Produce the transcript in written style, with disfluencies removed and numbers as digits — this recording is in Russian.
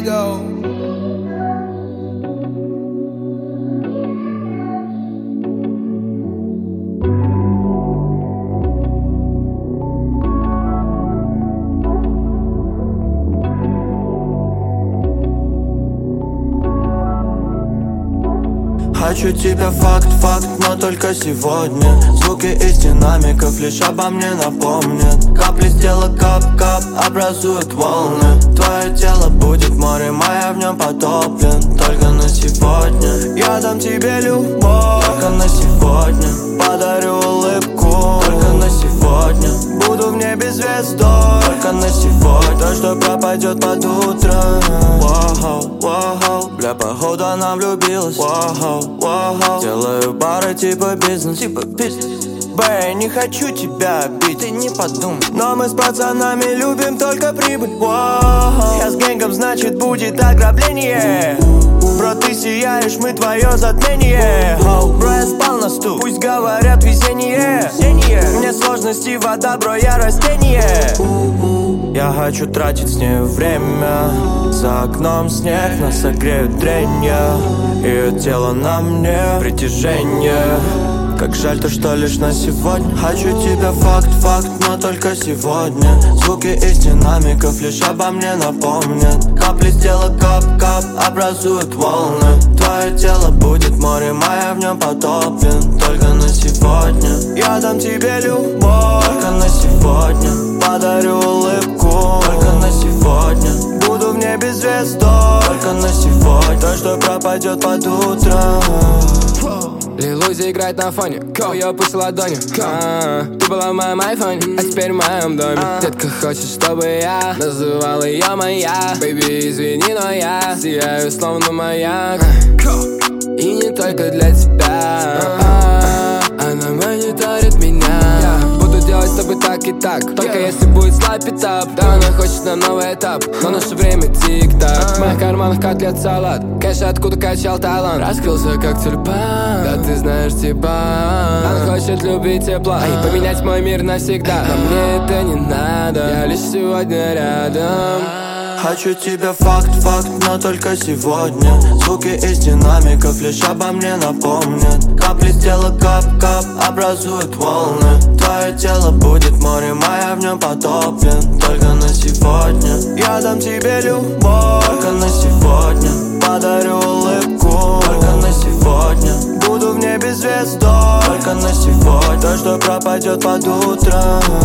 go. Хочу тебя факт, но только сегодня. Звуки из динамиков лишь обо мне напомнят. Капли с тела кап-кап образуют волны. Твое тело будет морем, а я в нем потоплен. Только на сегодня я дам тебе любовь. Только на сегодня подарю улыбку. Только на сегодня буду в небе звездой. Только на сегодня то, что пропадет под утро. Воу, воу, бля, походу она влюбилась. Воу, воу, делаю бары типа бизнес. Бэй, не хочу тебя бить, ты не подумай. Но мы с пацанами любим только прибыль. Воу, я с гэнгом, значит будет ограбление. Бро, ты сияешь, мы твое затмение. Бро, я спал на стул, пусть говорят везение. Мне сложности, вода, бро, я растение. Я хочу тратить с ней время. За окном снег, нас согреют тренья. Ее тело на мне, притяжение. Как жаль то, что лишь на сегодня. Хочу тебя факт, но только сегодня. Звуки из динамиков лишь обо мне напомнят. Капли с тела кап-кап образуют волны. Твое тело будет морем, а я в нем потоплен. Только на сегодня я дам тебе любовь. Только на сегодня подарю улыбку. Только на сегодня буду в небе звездой. Только на сегодня то, что пропадет под утро. Лил Узи играет на фоне, ее пусть ладонью. Ты была в моем айфоне, а теперь в моем доме. Детка хочет, чтобы я называл ее моя. Бэйби, извини, но я сияю словно маяк. И не только для тебя. Она мониторит меня. Буду делать с тобой так и так. Только если будет слайп этап. Да, она хочет на новый этап, но наше время тик-так. В моих карманах котлет салат. Кэш, откуда качал талант. Раскрылся как тюльпан. Да ты знаешь типа. Она хочет любить тепла и поменять мой мир навсегда. Но мне это не надо, я лишь сегодня рядом. Хочу тебя факт, но только сегодня. Звуки из динамиков лишь обо мне напомнят. Капли с тела кап-кап образуют волны. Твое тело будет морем, а я в нем потоплен. Только на сегодня я дам тебе любовь. Только на сегодня подарю улыбку. Только на сегодня буду в небе звездой. Только на сегодня то, что пропадет под утро.